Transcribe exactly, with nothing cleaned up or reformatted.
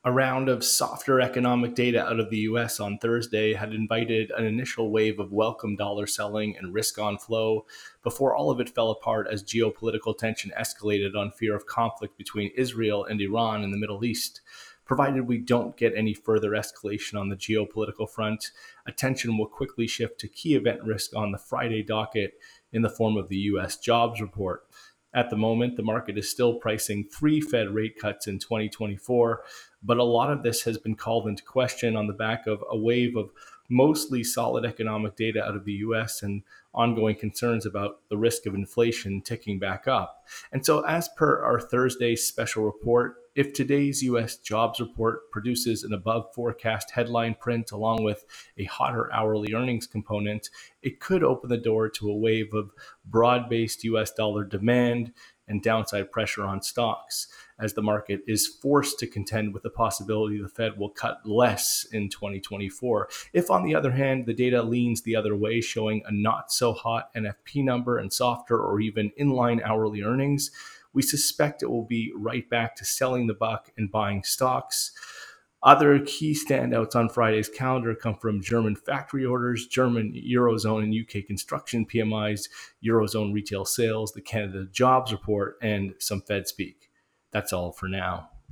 A round of softer economic data out of the U S on Thursday had invited an initial wave of welcome dollar selling and risk on flow before all of it fell apart as geopolitical tension escalated on fear of conflict between Israel and Iran in the Middle East. Provided we don't get any further escalation on the geopolitical front, attention will quickly shift to key event risk on the Friday docket in the form of the U S jobs report. At the moment, the market is still pricing three Fed rate cuts in twenty twenty-four, but a lot of this has been called into question on the back of a wave of mostly solid economic data out of the U S and ongoing concerns about the risk of inflation ticking back up. And so, as per our Thursday special report, if today's U S jobs report produces an above forecast headline print along with a hotter hourly earnings component, it could open the door to a wave of broad-based U S dollar demand and downside pressure on stocks, as the market is forced to contend with the possibility the Fed will cut less in twenty twenty-four. If, on the other hand, the data leans the other way, showing a not so hot N F P number and softer or even inline hourly earnings, we suspect it will be right back to selling the buck and buying stocks. Other key standouts on Friday's calendar come from German factory orders, German, Eurozone, and U K construction P M Is, Eurozone retail sales, the Canada jobs report, and some Fed speak. That's all for now.